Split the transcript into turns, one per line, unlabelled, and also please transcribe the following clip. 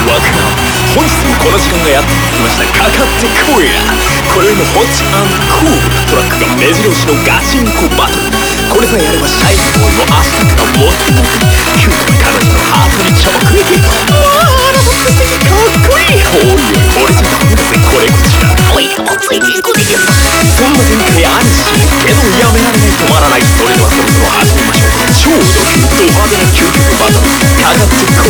わからん。本日もこの時間がやってきました。かかってこいや。これよりもホッチ&クールなトラックが目白押しのガチンコバトル。これさえやればシャイニーボーイも明日からもっともっとキュートな彼女のハートに直撃。あら素敵かっこいい。おいおい俺じゃダメだぜこれこちら。おいもついていくでよ。そんな展開あるしけどやめられない止まらない。それではそろそろ始めましょう。超ド級ド派手な究極バトルかかってこい。